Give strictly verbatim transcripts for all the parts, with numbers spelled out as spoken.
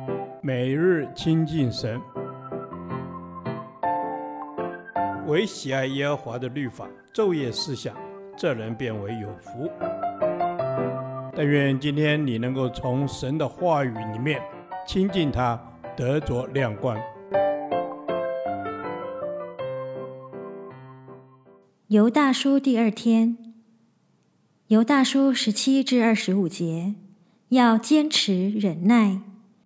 每日亲近神，唯喜爱耶和华的律法，昼夜思想，这人变为有福。但愿今天你能够从神的话语里面亲近他，得着亮光。 犹大书第二天，犹大书十七至二十五节，要坚持忍耐。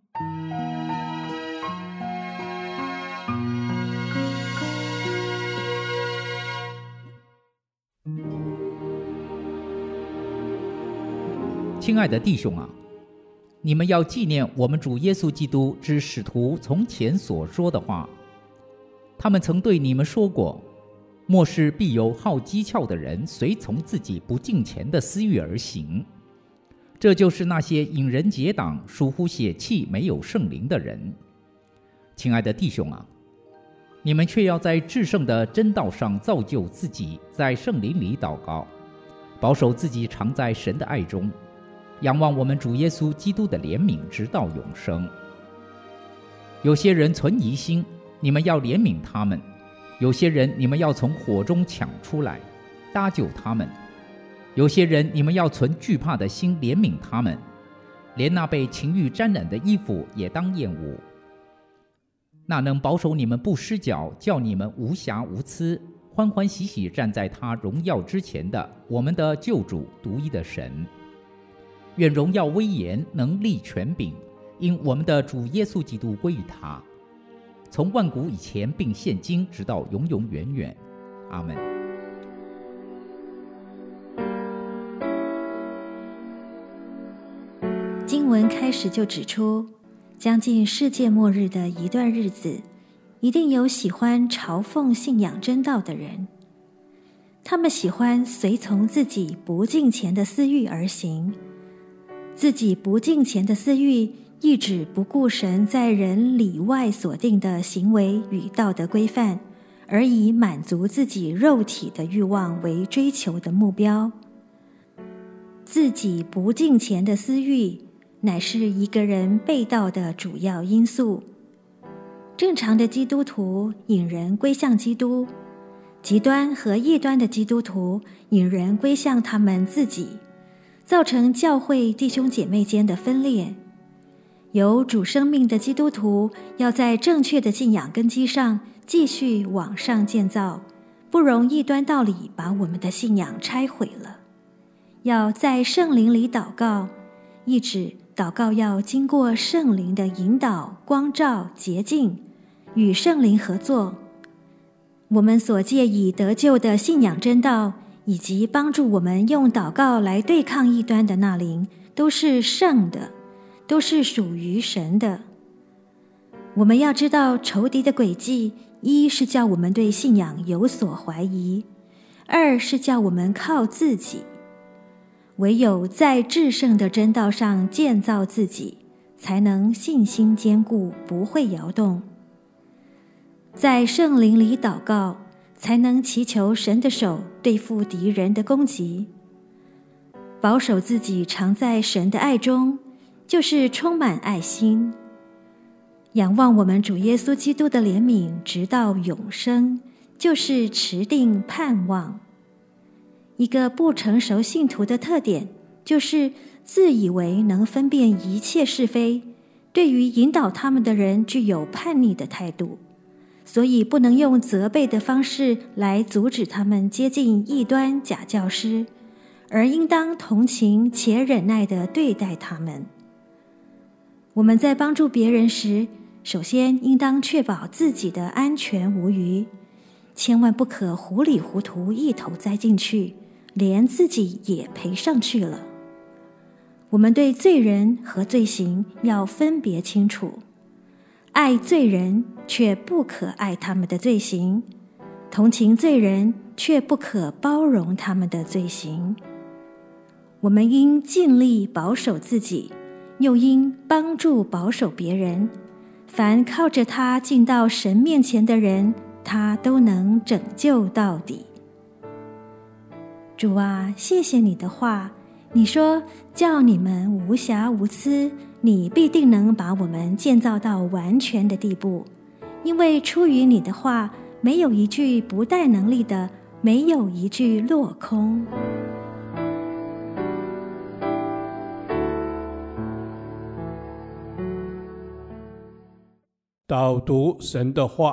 亲爱的弟兄啊，你们要纪念我们主耶稣基督之使徒从前所说的话。他们曾对你们说过，末世必有好讥诮的人随从自己不敬虔的私欲而行，这就是那些引人结党、属乎血气、没有圣灵的人。亲爱的弟兄啊，你们却要在至圣的真道上造就自己，在圣灵里祷告，保守自己常在神的爱中，仰望我们主耶稣基督的怜悯，直到永生。有些人存疑心，你们要怜悯他们；有些人你们要从火中抢出来，搭救他们；有些人你们要存惧怕的心，怜悯他们。连那被情欲沾染的衣服也当厌恶。那能保守你们不失脚，叫你们无瑕无疵，欢欢喜喜站在他荣耀之前的我们的救主独一的神。愿荣耀、威严、能力、权柄，因我们的主耶稣基督归于他，从万古以前并现今，直到永永远远。阿们。 经文开始就指出，将近世界末日的一段日子，一定有喜欢嘲讽信仰真道的人。他们喜欢随从自己不敬虔的私欲而行。自己不敬虔的私欲，意指不顾神在人里外所定的行为与道德规范，而以满足自己肉体的欲望为追求的目标。自己不敬虔的私欲，乃是一个人背道的主要因素。正常的基督徒引人归向基督，极端和异端的基督徒引人归向他们自己，造成教会弟兄姐妹间的分裂。有主生命的基督徒要在正确的信仰根基上继续往上建造，不容异端道理把我们的信仰拆毁了。要在圣灵里祷告，意指祷告要经过圣灵的引导、光照、洁净，与圣灵合作。我们所借以得救的信仰真道，以及帮助我们用祷告来对抗异端的那灵，都是圣的，都是属于神的。我们要知道仇敌的诡计，一是叫我们对信仰有所怀疑，二是叫我们靠自己。唯有在至圣的真道上建造自己，才能信心坚固，不会摇动。在圣灵里祷告，才能祈求神的手对付敌人的攻击。保守自己常在神的爱中，就是充满爱心。仰望我们主耶稣基督的怜悯，直到永生，就是持定盼望。一个不成熟信徒的特点，就是自以为能分辨一切是非，对于引导他们的人具有叛逆的态度，所以不能用责备的方式来阻止他们接近异端假教师，而应当同情且忍耐地对待他们。我们在帮助别人时，首先应当确保自己的安全无虞，千万不可糊里糊涂一头栽进去，连自己也赔上去了。我们对罪人和罪行要分别清楚，爱罪人却不可爱他们的罪行，同情罪人却不可包容他们的罪行。我们应尽力保守自己，又应帮助保守别人。凡靠着他进到神面前的人，他都能拯救到底。主啊，谢谢你的话，你说叫你们无瑕无疵， 你必定能把我们建造到完全的地步，因为出于你的话，没有一句不带能力的，没有一句落空。 导读神的话。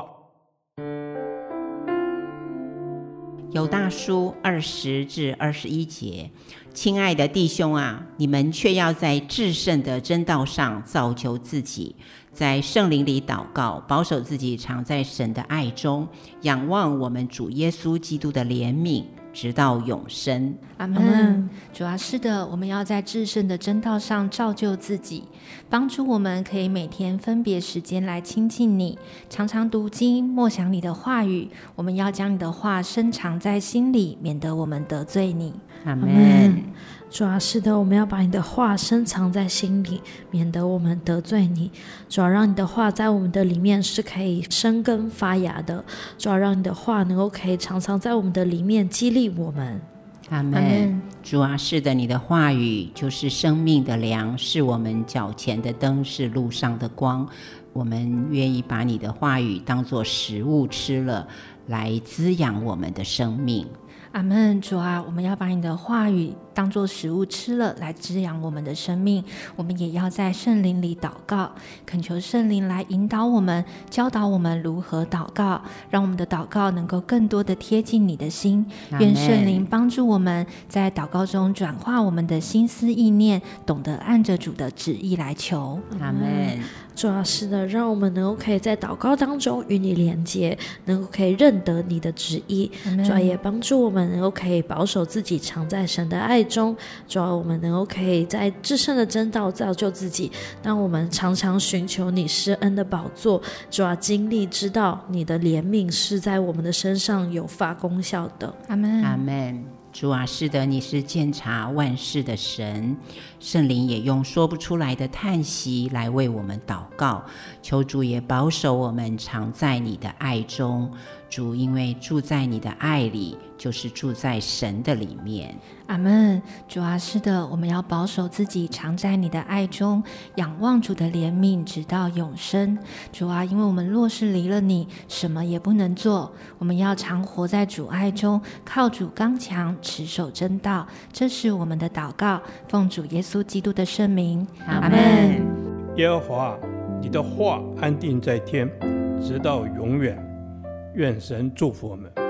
犹大书二十至二十一节，亲爱的弟兄啊，你们却要在至圣的真道上造就自己，在圣灵里祷告，保守自己常在神的爱中，仰望我们主耶稣基督的怜悯，直到永生。 阿们。主啊，是的，我们要在至圣的真道上造就自己，帮助我们可以每天分别时间来亲近你，常常读经，默想你的话语。我们要将你的话深藏在心里，免得我们得罪你。 阿们。 主啊，是的，我们要把你的话深藏在心里，免得我们得罪你。主啊，让你的话在我们的里面是可以生根发芽的。主啊，让你的话能够可以常常在我们的里面激励我们。 阿们。主啊，是的，你的话语就是生命的粮，是我们脚前的灯，是路上的光。我们愿意把你的话语当作食物吃了，来滋养我们的生命。 阿们。主啊，我们要把你的话语当作食物吃了，来滋养我们的生命。我们也要在圣灵里祷告，恳求圣灵来引导我们，教导我们如何祷告，让我们的祷告能够更多的贴近你的心。愿圣灵帮助我们在祷告中转化我们的心思意念，懂得按着主的旨意来求。 阿们。 主啊，是的，让我们能够可以在祷告当中与你连接，能够可以认得你的旨意。主啊，也帮助我们能够可以保守自己常在神的爱中。主啊，我们能够可以在至圣的真道造就自己，让我们常常寻求你施恩的宝座。主啊，经历知道你的怜悯是在我们的身上有发功效的。 阿们。 阿们。主啊，是的，你是鉴察万事的神，圣灵也用说不出来的叹息来为我们祷告，求主也保守我们常在你的爱中。主，因为住在你的爱里，就是住在神的里面。 阿们。主啊，是的，我们要保守自己常在你的爱中，仰望主的怜悯直到永生。主啊，因为我们若是离了你，什么也不能做。我们要常活在主爱中，靠主刚强，持守真道。这是我们的祷告，奉主耶稣基督的圣名。阿们。 耶和华，你的话安定在天，直到永远。愿神祝福我们。